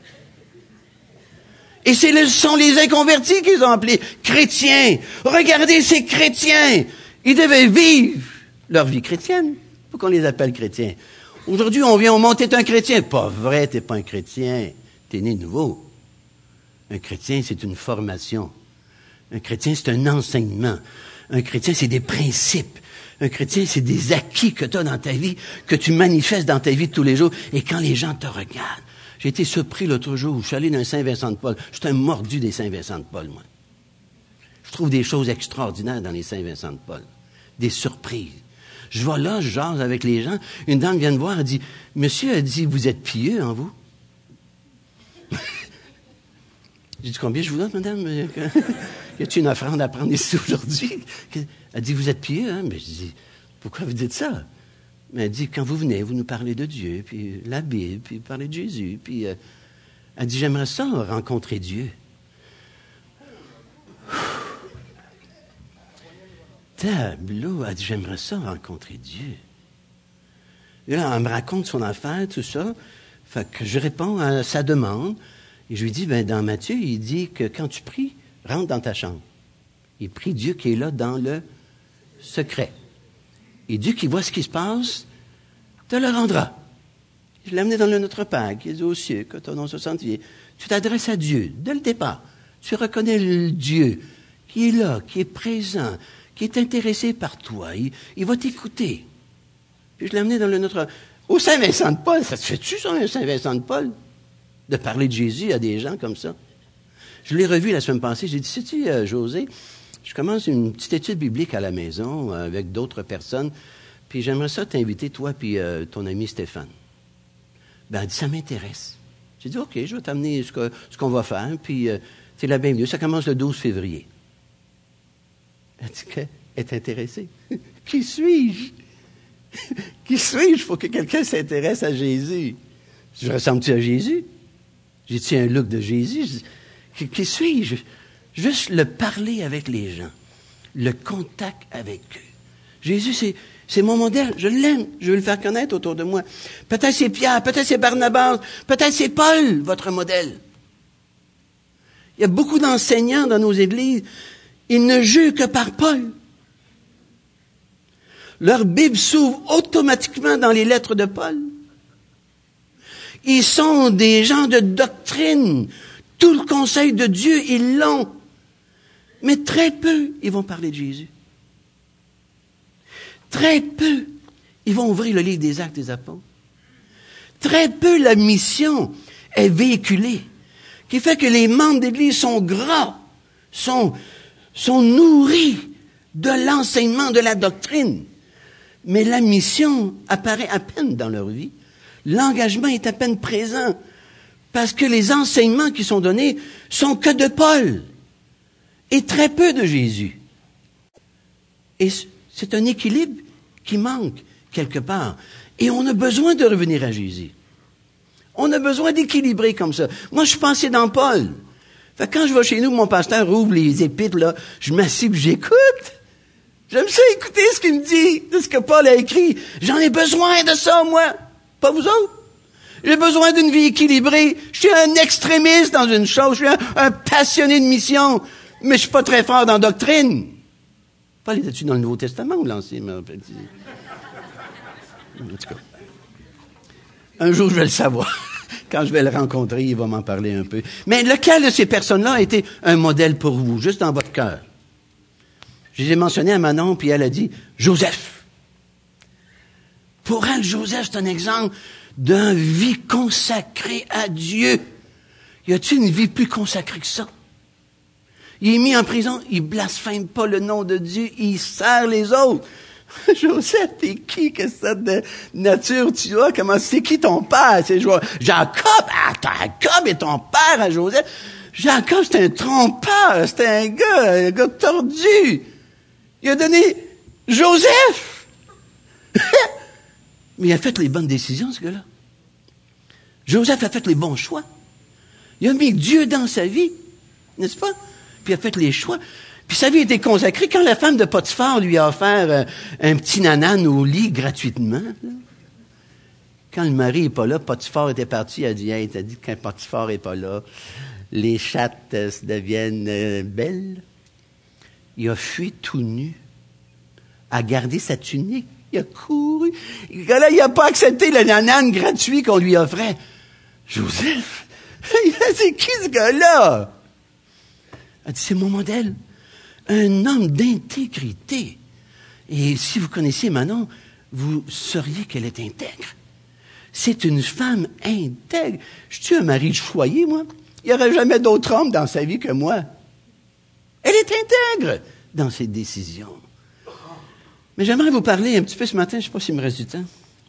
Speaker 2: Et ce sont les inconvertis qu'ils ont appelés chrétiens. Regardez ces chrétiens. Ils devaient vivre leur vie chrétienne. Pourquoi on les appelle chrétiens? Aujourd'hui, on vient, on monte, t'es un chrétien. Pas vrai, t'es pas un chrétien. T'es né nouveau. Un chrétien, c'est une formation. Un chrétien, c'est un enseignement. Un chrétien, c'est des principes. Un chrétien, c'est des acquis que tu as dans ta vie, que tu manifestes dans ta vie de tous les jours. Et quand les gens te regardent, j'ai été surpris l'autre jour, je suis allé dans un Saint-Vincent-de-Paul. Je suis un mordu des Saint-Vincent-de-Paul, moi. Je trouve des choses extraordinaires dans les Saint-Vincent-de-Paul. Des surprises. Je vais là, je jase avec les gens. Une dame vient me voir, elle dit, « Monsieur, elle dit, vous êtes pieux, en vous? » J'ai dit, « Combien je vous donne, madame? Y a-t-il une offrande à prendre ici aujourd'hui? » Elle dit, « Vous êtes pieux, hein? » Mais je dis, « Pourquoi vous dites ça? » Mais elle dit, quand vous venez, vous nous parlez de Dieu, puis la Bible, puis vous parlez de Jésus. Puis elle dit, j'aimerais ça rencontrer Dieu. Tableau, elle dit, j'aimerais ça rencontrer Dieu. Et là, elle me raconte son affaire, tout ça. Fait que je réponds à sa demande. Et je lui dis, dans Matthieu, il dit que quand tu pries, rentre dans ta chambre. Il prie Dieu qui est là dans le secret. Et Dieu qui voit ce qui se passe, te le rendra. Je l'ai amené dans le Notre Père, qui est aux cieux, que ton nom soit sanctifié. Tu t'adresses à Dieu, dès le départ. Tu reconnais le Dieu qui est là, qui est présent, qui est intéressé par toi. Il va t'écouter. Puis je l'ai amené dans le Notre... Au Saint-Vincent-de-Paul, ça se fait-tu, ça, un Saint-Vincent-de-Paul? De parler de Jésus à des gens comme ça? Je l'ai revu la semaine passée. J'ai dit, sais-tu, José, je commence une petite étude biblique à la maison avec d'autres personnes, puis j'aimerais ça t'inviter, toi puis ton ami Stéphane. Ben, elle dit, ça m'intéresse. J'ai dit, OK, je vais t'amener ce qu'on va faire, puis c'est la bienvenue. Ça commence le 12 février. Elle dit qu'elle est intéressée. Qui suis-je? Qui suis-je? Il faut que quelqu'un s'intéresse à Jésus. Je ressemble-tu à Jésus? J'ai-tu un look de Jésus? Qui suis-je? Juste le parler avec les gens, le contact avec eux. Jésus, c'est mon modèle. Je l'aime. Je veux le faire connaître autour de moi. Peut-être c'est Pierre, peut-être c'est Barnabas, peut-être c'est Paul, votre modèle. Il y a beaucoup d'enseignants dans nos églises. Ils ne jugent que par Paul. Leur Bible s'ouvre automatiquement dans les lettres de Paul. Ils sont des gens de doctrine. Tout le conseil de Dieu, ils l'ont. Mais très peu, ils vont parler de Jésus. Très peu, ils vont ouvrir le livre des Actes des Apôtres. Très peu, la mission est véhiculée, qui fait que les membres d'Église sont gras, sont nourris de l'enseignement de la doctrine. Mais la mission apparaît à peine dans leur vie. L'engagement est à peine présent, parce que les enseignements qui sont donnés sont que de Paul. Et très peu de Jésus. Et c'est un équilibre qui quelque part. Et on a besoin de revenir à Jésus. On a besoin d'équilibrer comme ça. Moi, je suis passé dans Paul. Fait que quand je vais chez nous, mon pasteur ouvre les épîtres, là, je m'assieds et j'écoute. J'aime ça écouter ce qu'il me dit, de ce que Paul a écrit. J'en ai besoin de ça, moi. Pas vous autres. J'ai besoin d'une vie équilibrée. Je suis un extrémiste dans une chose. Je suis un passionné de mission. Mais je suis pas très fort dans la doctrine. Paul était-tu dans le Nouveau Testament ou l'Ancien? En tout cas. Un jour, je vais le savoir. Quand je vais le rencontrer, il va m'en parler un peu. Mais lequel de ces personnes-là a été un modèle pour vous, juste dans votre cœur? Je les ai mentionnés à Manon, puis elle a dit Joseph. Pour elle, Joseph, c'est un exemple d'une vie consacrée à Dieu. Y a-t-il une vie plus consacrée que ça? Il est mis en prison, il blasphème pas le nom de Dieu, il sert les autres. Joseph, t'es qui? Qu'est-ce que de nature tu as? C'est qui ton père? C'est Jacob. Ah, Jacob est ton père à Joseph. Jacob, c'est un trompeur. C'est un gars tordu. Il a donné Joseph. Mais il a fait les bonnes décisions, ce gars-là. Joseph a fait les bons choix. Il a mis Dieu dans sa vie, n'est-ce pas? Puis il a fait les choix. Puis sa vie était consacrée quand la femme de Potiphar lui a offert un petit nanan au lit gratuitement. Là. Quand le mari n'est pas là, Potiphar était parti, il a dit, hey, t'as dit que quand Potiphar n'est pas là, les chattes se deviennent belles. Il a fui tout nu, a gardé sa tunique, il a couru. Là, il n'a pas accepté le nanan gratuit qu'on lui offrait. Joseph, c'est qui ce gars-là? Elle dit, c'est mon modèle. Un homme d'intégrité. Et si vous connaissiez Manon, vous sauriez qu'elle est intègre. C'est une femme intègre. Je suis un mari de foyer, moi. Il n'y aurait jamais d'autre homme dans sa vie que moi. Elle est intègre dans ses décisions. Mais j'aimerais vous parler un petit peu ce matin, je ne sais pas s'il me reste du temps,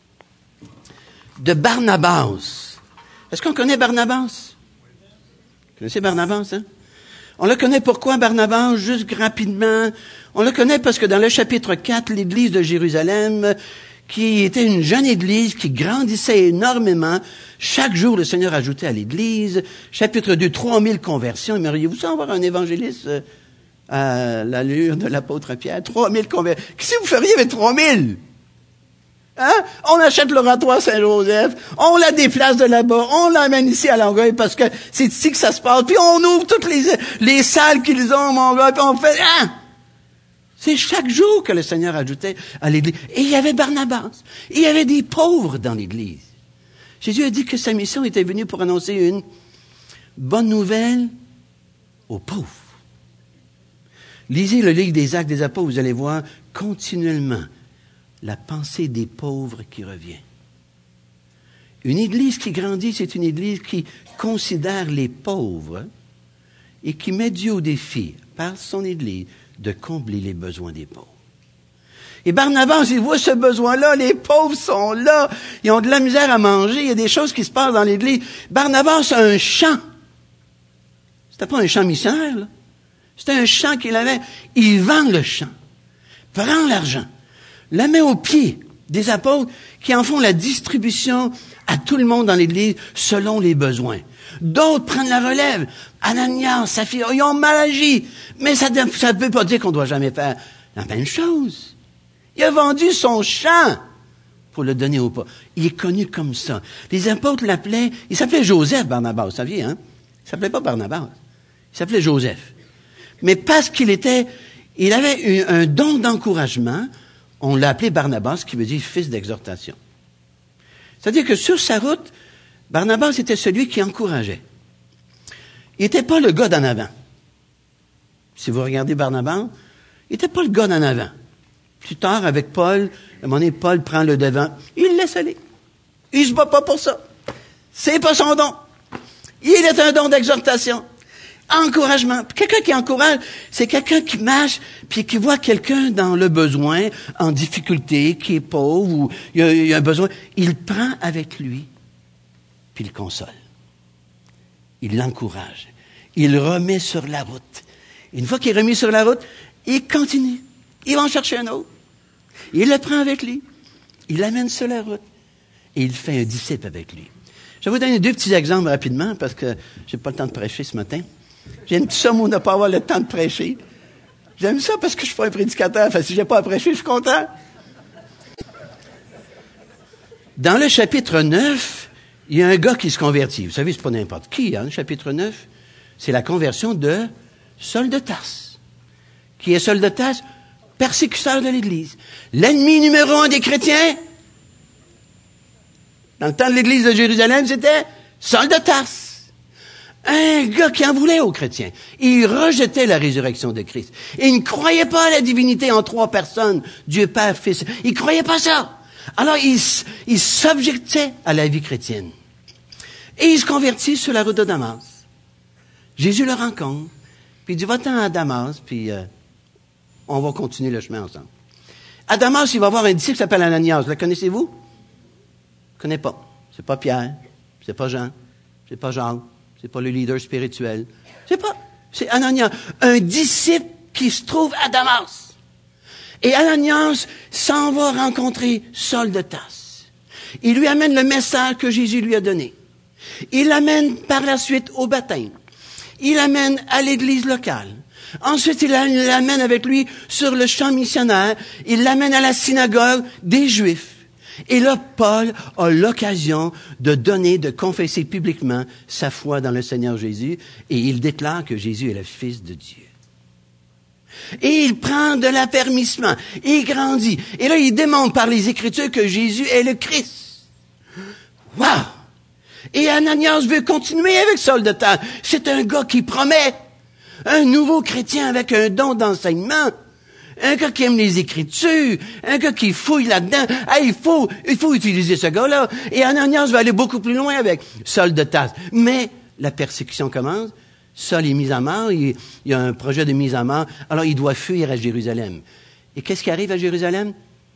Speaker 2: de Barnabas. Est-ce qu'on connaît Barnabas? Vous connaissez Barnabas, hein? On le connaît pourquoi, Barnabas, juste rapidement. On le connaît parce que dans le chapitre 4, l'église de Jérusalem, qui était une jeune église qui grandissait énormément, chaque jour le Seigneur ajoutait à l'église. Chapitre 2, 3000 conversions. Aimeriez-vous ça avoir un évangéliste à l'allure de l'apôtre Pierre? 3000 conversions. Qu'est-ce que vous feriez avec 3000? Hein? On achète l'oratoire Saint-Joseph, on la déplace de là-bas, on l'amène ici à Longueuil parce que c'est ici que ça se passe, puis on ouvre toutes les salles qu'ils ont, mon gars, puis on fait... Hein? C'est chaque jour que le Seigneur ajoutait à l'Église. Et il y avait Barnabas. Et il y avait des pauvres dans l'Église. Jésus a dit que sa mission était venue pour annoncer une bonne nouvelle aux pauvres. Lisez le livre des Actes des Apôtres, vous allez voir continuellement la pensée des pauvres qui revient. Une église qui grandit, c'est une église qui considère les pauvres et qui met Dieu au défi, par son église, de combler les besoins des pauvres. Et Barnabas, il voit ce besoin-là, les pauvres sont là, ils ont de la misère à manger, il y a des choses qui se passent dans l'église. Barnabas a un champ. C'était pas un champ missionnaire, là. C'était un champ qu'il avait. Il vend le champ, prend l'argent, la met aux pieds des apôtres qui en font la distribution à tout le monde dans l'Église selon les besoins. D'autres prennent la relève. Ananias, Saphira, ils ont mal agi. Mais ça ne veut pas dire qu'on ne doit jamais faire la même chose. Il a vendu son champ pour le donner aux pauvres. Il est connu comme ça. Les apôtres l'appelaient, il s'appelait Joseph Barnabas, vous saviez, hein? Il s'appelait pas Barnabas. Il s'appelait Joseph. Mais parce il avait un don d'encouragement, on l'a appelé Barnabas, qui veut dire fils d'exhortation. C'est-à-dire que sur sa route, Barnabas était celui qui encourageait. Il n'était pas le gars d'en avant. Si vous regardez Barnabas, il n'était pas le gars d'en avant. Plus tard, avec Paul, à un moment donné, Paul prend le devant. Il laisse aller. Il se bat pas pour ça. C'est pas son don. Il est un don d'exhortation. Encouragement. Quelqu'un qui encourage, c'est quelqu'un qui marche puis qui voit quelqu'un dans le besoin, en difficulté, qui est pauvre ou il y a un besoin. Il prend avec lui puis il le console. Il l'encourage. Il le remet sur la route. Une fois qu'il est remis sur la route, il continue. Il va en chercher un autre. Il le prend avec lui. Il l'amène sur la route et il fait un disciple avec lui. Je vais vous donner 2 petits exemples rapidement parce que je n'ai pas le temps de prêcher ce matin. J'aime ça, moi, de ne pas avoir le temps de prêcher. J'aime ça parce que je ne suis pas un prédicateur. Enfin, si je n'ai pas à prêcher, je suis content. Dans le chapitre 9, il y a un gars qui se convertit. Vous savez, c'est pas n'importe qui, hein, le chapitre 9. C'est la conversion de Saul de Tarse. Qui est Saul de Tarse? Persécuteur de l'Église. L'ennemi numéro 1 des chrétiens. Dans le temps de l'Église de Jérusalem, c'était Saul de Tarse. Un gars qui en voulait aux chrétiens. Il rejetait la résurrection de Christ. Il ne croyait pas à la divinité en 3 personnes, Dieu, Père, Fils. Il ne croyait pas ça. Alors, il s'objectait à la vie chrétienne. Et il se convertit sur la route de Damas. Jésus le rencontre, puis il dit, va-t'en à Damas, puis on va continuer le chemin ensemble. À Damas, il va voir un disciple qui s'appelle Ananias. Le connaissez-vous? Je ne connais pas. C'est pas Pierre, c'est pas Jean, c'est pas Jacques, c'est pas le leader spirituel. C'est Ananias, un disciple qui se trouve à Damas. Et Ananias s'en va rencontrer Saul de Tarse. Il lui amène le message que Jésus lui a donné. Il l'amène par la suite au baptême. Il l'amène à l'église locale. Ensuite, il l'amène avec lui sur le champ missionnaire. Il l'amène à la synagogue des Juifs. Et là, Paul a l'occasion de confesser publiquement sa foi dans le Seigneur Jésus. Et il déclare que Jésus est le Fils de Dieu. Et il prend de l'affermissement. Il grandit. Et là, il démontre par les Écritures que Jésus est le Christ. Wow! Et Ananias veut continuer avec Saul de Tarse. C'est un gars qui promet un nouveau chrétien avec un don d'enseignement. Un gars qui aime les Écritures, un gars qui fouille là-dedans. Il faut utiliser ce gars-là. Et Ananias va aller beaucoup plus loin avec Saul de Tarse. Mais la persécution commence. Saul est mis à mort. Il y a un projet de mise à mort. Alors, il doit fuir à Jérusalem. Et qu'est-ce qui arrive à Jérusalem?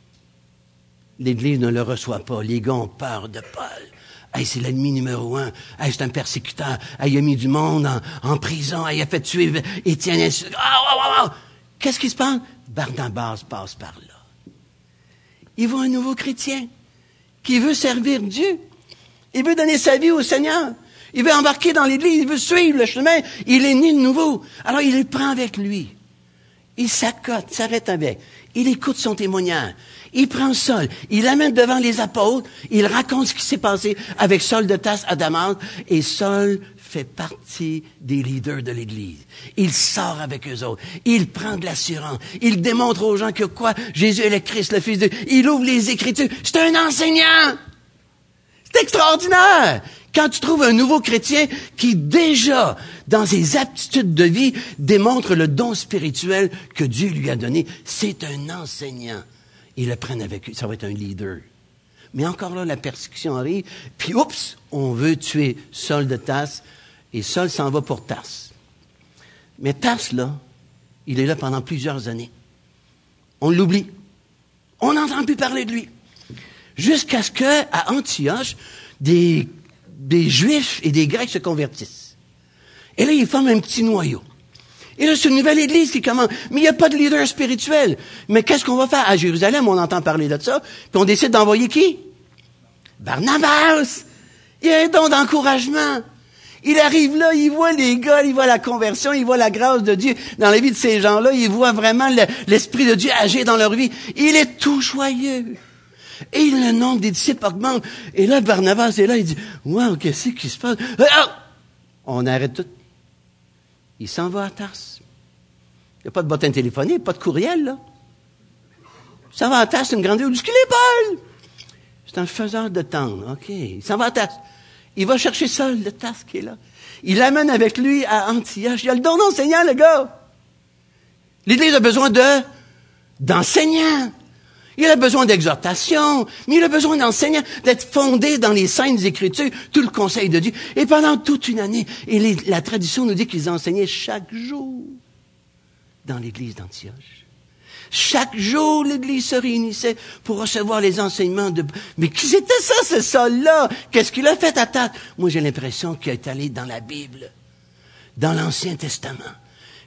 Speaker 2: L'Église ne le reçoit pas. Les gars ont peur de Paul. C'est l'ennemi numéro 1. C'est un persécuteur. Il a mis du monde en prison. Il a fait tuer Étienne. Qu'est-ce qui se passe? Barnabas passe par là. Il voit un nouveau chrétien qui veut servir Dieu. Il veut donner sa vie au Seigneur. Il veut embarquer dans l'Église. Il veut suivre le chemin. Il est né de nouveau. Alors, il le prend avec lui. Il s'arrête avec. Il écoute son témoignage. Il prend Saul. Il l'amène devant les apôtres. Il raconte ce qui s'est passé avec Saul de Tarse à Damas. Et Saul fait partie des leaders de l'Église. Il sort avec eux autres. Il prend de l'assurance. Il démontre aux gens que quoi? Jésus est le Christ, le Fils de Dieu. Il ouvre les Écritures. C'est un enseignant. C'est extraordinaire. Quand tu trouves un nouveau chrétien qui déjà, dans ses aptitudes de vie, démontre le don spirituel que Dieu lui a donné, c'est un enseignant. Ils le prennent avec lui. Ça va être un leader. Mais encore là, la persécution arrive. Puis, oups, on veut tuer Saul de Tarse. Et Saul s'en va pour Tarse. Mais Tarse, là, il est là pendant plusieurs années. On l'oublie. On n'entend plus parler de lui. Jusqu'à ce qu'à Antioche, des Juifs et des Grecs se convertissent. Et là, ils forment un petit noyau. Et là, c'est une nouvelle église qui commence. Mais il n'y a pas de leader spirituel. Mais qu'est-ce qu'on va faire? À Jérusalem, on entend parler de ça. Puis on décide d'envoyer qui? Barnabas! Il y a un don d'encouragement. Il arrive là, il voit les gars, il voit la conversion, il voit la grâce de Dieu dans la vie de ces gens-là. Il voit vraiment l'Esprit de Dieu agir dans leur vie. Il est tout joyeux. Et le nombre des disciples augmente. Et là, Barnabas est là, il dit, « Wow, qu'est-ce qui se passe? » On arrête tout. Il s'en va à Tarse. Il n'y a pas de bottin téléphonique, pas de courriel, là. Il s'en va à Tarse, c'est une grande ville. Où est-ce qu'il est, Paul? C'est un faiseur de temps. OK. Il s'en va à Tarse. Il va chercher Saul de Tarse qui est là. Il l'amène avec lui à Antioche. Il a le don d'enseignant, le gars. L'Église a besoin d'enseignants. Il a besoin d'exhortation, mais il a besoin d'enseignants, d'être fondé dans les Saintes Écritures, tout le conseil de Dieu. Et pendant toute une année, la tradition nous dit qu'ils enseignaient chaque jour dans l'Église d'Antioche. Chaque jour, l'Église se réunissait pour recevoir les enseignements de... Mais qui c'était ça, ce Saul-là? Qu'est-ce qu'il a fait à Tarse? Moi, j'ai l'impression qu'il est allé dans la Bible, dans l'Ancien Testament.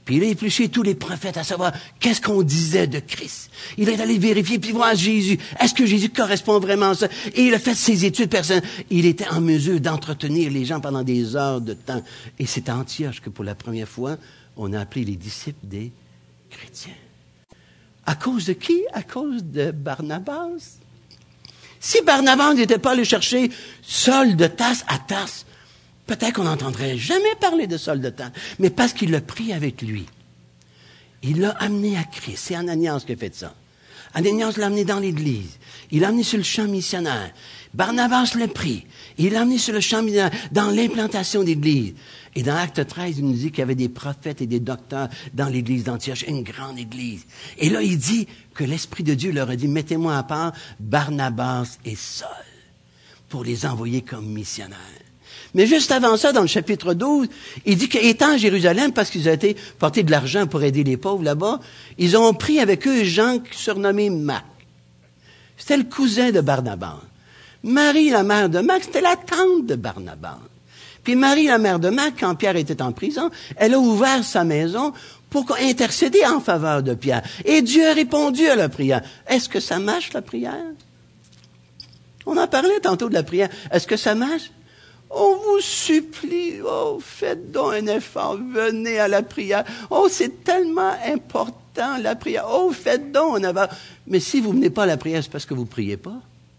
Speaker 2: Puis il a épluché tous les prophètes à savoir qu'est-ce qu'on disait de Christ. Il est allé vérifier puis voir Jésus. Est-ce que Jésus correspond vraiment à ça? Et il a fait ses études personnelles. Il était en mesure d'entretenir les gens pendant des heures de temps. Et c'est à Antioche que pour la première fois, on a appelé les disciples des chrétiens. À cause de qui? À cause de Barnabas. Si Barnabas n'était pas allé chercher Saul de Tarse à Tarse, peut-être qu'on n'entendrait jamais parler de Saul de Tarse, mais parce qu'il l'a pris avec lui. Il l'a amené à Christ. C'est Ananias qui a fait ça. Ananias l'a amené dans l'Église. Il l'a amené sur le champ missionnaire. Barnabas l'a pris. Il l'a amené sur le champ missionnaire, dans l'implantation d'Église. Et dans Acte 13, il nous dit qu'il y avait des prophètes et des docteurs dans l'Église d'Antioche, une grande Église. Et là, il dit que l'Esprit de Dieu leur a dit, mettez-moi à part Barnabas et Saul pour les envoyer comme missionnaires. Mais juste avant ça, dans le chapitre 12, il dit qu'étant à Jérusalem, parce qu'ils ont été porter de l'argent pour aider les pauvres là-bas, ils ont pris avec eux Jean, surnommé Marc. C'était le cousin de Barnabas. Marie, la mère de Marc, c'était la tante de Barnabas. Puis Marie, la mère de Marc, quand Pierre était en prison, elle a ouvert sa maison pour intercéder en faveur de Pierre. Et Dieu a répondu à la prière. Est-ce que ça marche, la prière? On en parlait tantôt de la prière. Est-ce que ça marche? On vous supplie, oh, faites donc un effort, venez à la prière. Oh, c'est tellement important, la prière. Oh, faites donc un effort. Mais si vous ne venez pas à la prière, c'est parce que vous ne priez pas.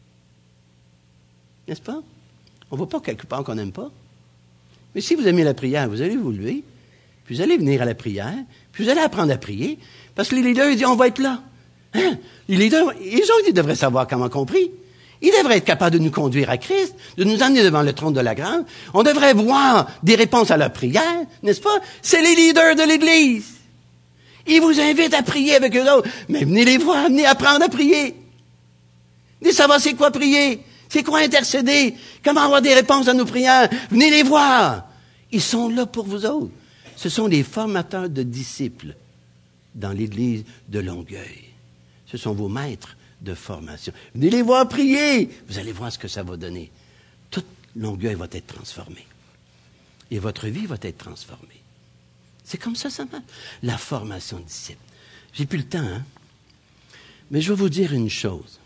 Speaker 2: N'est-ce pas? On ne va pas quelque part qu'on n'aime pas. Mais si vous aimez la prière, vous allez vous lever, puis vous allez venir à la prière, puis vous allez apprendre à prier, parce que les leaders, ils disent, on va être là. Hein? Les leaders, ils devraient savoir comment on prie. Ils devraient être capables de nous conduire à Christ, de nous amener devant le trône de la grâce. On devrait voir des réponses à leur prière, n'est-ce pas? C'est les leaders de l'Église. Ils vous invitent à prier avec eux autres. Mais venez les voir, venez apprendre à prier. Venez savoir c'est quoi prier, c'est quoi intercéder, comment avoir des réponses à nos prières. Venez les voir. Ils sont là pour vous autres. Ce sont des formateurs de disciples dans l'Église de Longueuil. Ce sont vos maîtres de formation. Venez les voir prier. Vous allez voir ce que ça va donner. Toute Longueuil va être transformée. Et votre vie va être transformée. C'est comme ça marche. La formation de disciples. J'ai plus le temps, hein? Mais je vais vous dire une chose.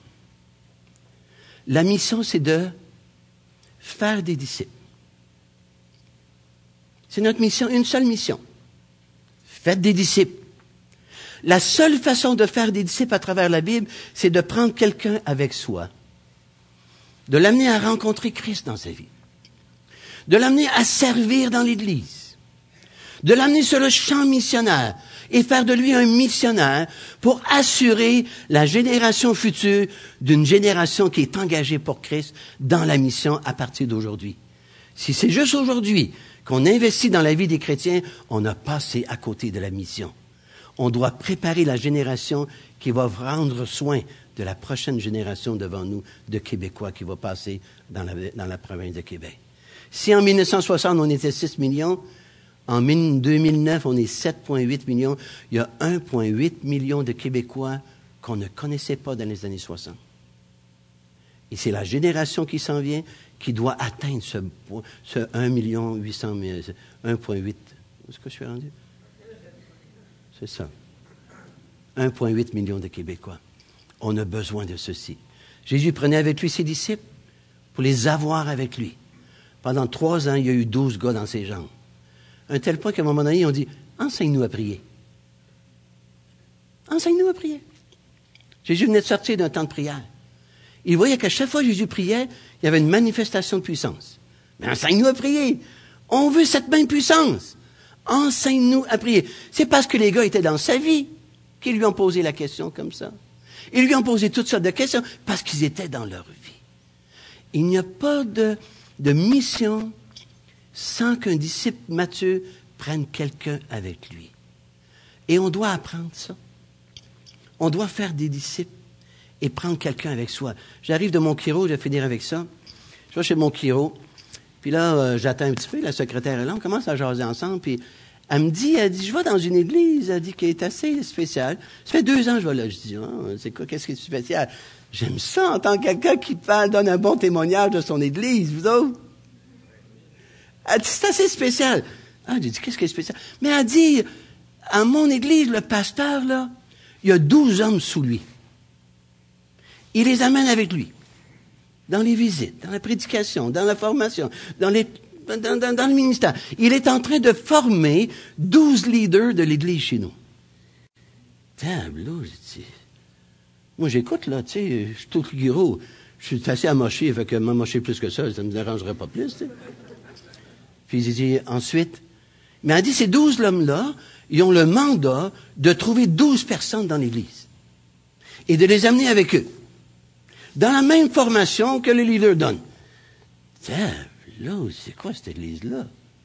Speaker 2: La mission, c'est de faire des disciples. C'est notre mission, une seule mission. Faites des disciples. La seule façon de faire des disciples à travers la Bible, c'est de prendre quelqu'un avec soi, de l'amener à rencontrer Christ dans sa vie, de l'amener à servir dans l'Église, de l'amener sur le champ missionnaire et faire de lui un missionnaire pour assurer la génération future d'une génération qui est engagée pour Christ dans la mission à partir d'aujourd'hui. Si c'est juste aujourd'hui qu'on investit dans la vie des chrétiens, on a passé à côté de la mission. On doit préparer la génération qui va prendre soin de la prochaine génération devant nous de Québécois qui va passer dans la province de Québec. Si en 1960, on était 6 millions, en 2009, on est 7,8 millions. Il y a 1,8 million de Québécois qu'on ne connaissait pas dans les années 60. Et c'est la génération qui s'en vient qui doit atteindre ce 1,8 million, 1,8. Où est-ce que je suis rendu? C'est ça. 1,8 million de Québécois. On a besoin de ceci. Jésus prenait avec lui ses disciples pour les avoir avec lui. Pendant 3 ans, il y a eu 12 gars dans ses jambes. Un tel point qu'à un moment donné, ils ont dit, enseigne-nous à prier. Enseigne-nous à prier. Jésus venait de sortir d'un temps de prière. Il voyait qu'à chaque fois que Jésus priait, il y avait une manifestation de puissance. Mais enseigne-nous à prier. On veut cette même puissance. Enseigne-nous à prier. C'est parce que les gars étaient dans sa vie qu'ils lui ont posé la question comme ça. Ils lui ont posé toutes sortes de questions parce qu'ils étaient dans leur vie. Il n'y a pas de mission sans qu'un disciple mature prenne quelqu'un avec lui. Et on doit apprendre ça. On doit faire des disciples et prendre quelqu'un avec soi. J'arrive de mon chiro, je vais finir avec ça. Je vais chez mon chiro. Puis là, j'attends un petit peu, la secrétaire est là, on commence à jaser ensemble, puis elle me dit, je vais dans une église, elle dit, qui est assez spéciale. Ça fait 2 ans que je vais là. Je dis, c'est quoi, qu'est-ce qui est spécial? J'aime ça, en tant que quelqu'un qui donne un bon témoignage de son église, vous autres. Elle dit, c'est assez spécial. Ah, j'ai dit, qu'est-ce qui est spécial? Mais elle dit, à mon église, le pasteur, là, il y a 12 hommes sous lui. Il les amène avec lui. Dans les visites, dans la prédication, dans la formation, dans le ministère. Il est en train de former 12 leaders de l'Église chez nous. Tableau, je dis. Moi, j'écoute, là, tu sais, je suis tout gros. Je suis facile à mocher, fait que m'amocher plus que ça ne me dérangerait pas plus, tu sais. Puis il dit, ensuite, mais il dit, ces 12 hommes-là, ils ont le mandat de trouver 12 personnes dans l'Église et de les amener avec eux, dans la même formation que le leader donne. Là, c'est quoi cette église-là?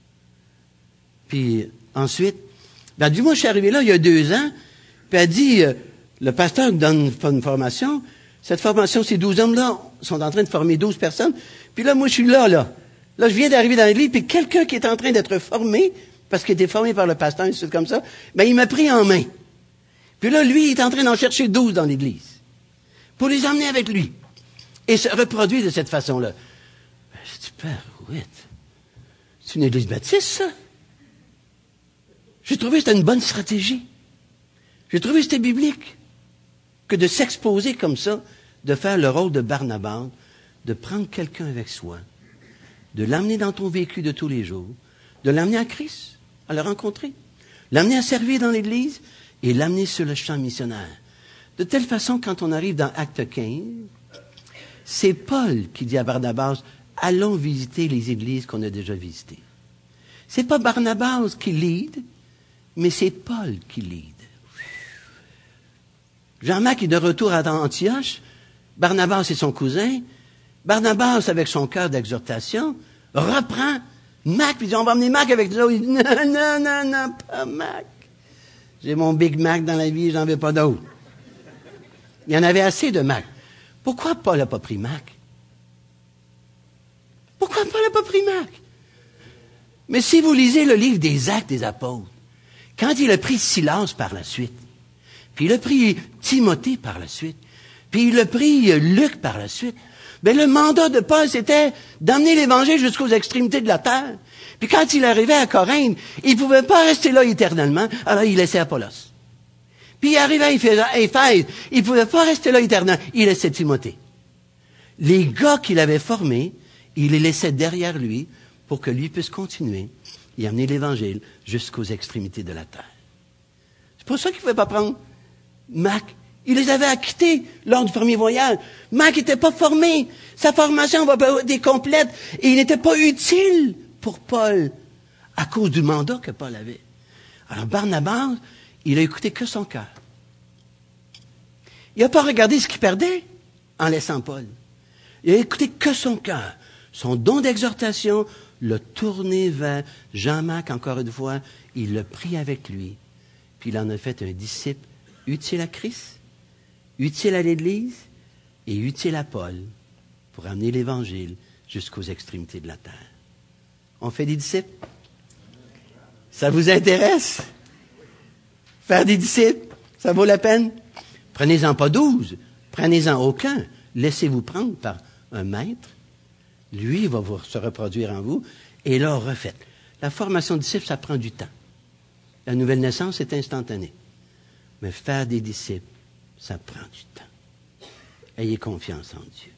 Speaker 2: Puis ensuite, ben, du moins, je suis arrivé là il y a 2 ans, puis elle dit, le pasteur donne une formation, cette formation, ces 12 hommes-là sont en train de former 12 personnes, puis là, moi, je suis là. Là, je viens d'arriver dans l'église, puis quelqu'un qui est en train d'être formé, parce qu'il était formé par le pasteur, et tout comme ça, ben, il m'a pris en main. Puis là, lui, il est en train d'en chercher 12 dans l'église, pour les emmener avec lui, et se reproduire de cette façon-là. Je dis, Père, c'est une église baptiste, ça? J'ai trouvé que c'était une bonne stratégie. J'ai trouvé que c'était biblique que de s'exposer comme ça, de faire le rôle de Barnabas, de prendre quelqu'un avec soi, de l'amener dans ton vécu de tous les jours, de l'amener à Christ, à le rencontrer, l'amener à servir dans l'Église et l'amener sur le champ missionnaire. De telle façon, quand on arrive dans Acte 15, c'est Paul qui dit à Barnabas, allons visiter les églises qu'on a déjà visitées. C'est pas Barnabas qui lead, mais c'est Paul qui lead. Jean-Marc est de retour à Antioche. Barnabas est son cousin. Barnabas, avec son cœur d'exhortation, reprend Mac, puis il dit, on va emmener Mac avec nous. Il dit, non, pas Mac. J'ai mon Big Mac dans la vie, j'en veux pas d'autre. Il y en avait assez de Mac. Pourquoi Paul n'a pas pris Mac? Pourquoi Paul n'a pas pris Mac? Mais si vous lisez le livre des Actes des Apôtres, quand il a pris Silas par la suite, puis il a pris Timothée par la suite, puis il a pris Luc par la suite, bien, le mandat de Paul, c'était d'amener l'Évangile jusqu'aux extrémités de la terre. Puis quand il arrivait à Corinthe, il ne pouvait pas rester là éternellement, alors il laissait Apollos. Puis il arrivait à Éphèse, il ne pouvait pas rester là éternellement, il laissait Timothée. Les gars qu'il avait formés, il les laissait derrière lui pour que lui puisse continuer et amener l'Évangile jusqu'aux extrémités de la terre. C'est pour ça qu'il ne pouvait pas prendre Mac. Il les avait acquittés lors du premier voyage. Mac n'était pas formé. Sa formation va être complète. Et il n'était pas utile pour Paul à cause du mandat que Paul avait. Alors Barnabas, il a écouté que son cœur. Il n'a pas regardé ce qu'il perdait en laissant Paul. Il a écouté que son cœur. Son don d'exhortation l'a tourné vers Jean-Marc, encore une fois. Il l'a pris avec lui. Puis il en a fait un disciple utile à Christ, utile à l'Église et utile à Paul pour amener l'Évangile jusqu'aux extrémités de la terre. On fait des disciples? Ça vous intéresse? Faire des disciples, ça vaut la peine? Prenez-en pas 12, prenez-en aucun. Laissez-vous prendre par un maître. Lui, il va se reproduire en vous. Et là, refaites. La formation de disciples, ça prend du temps. La nouvelle naissance est instantanée. Mais faire des disciples, ça prend du temps. Ayez confiance en Dieu.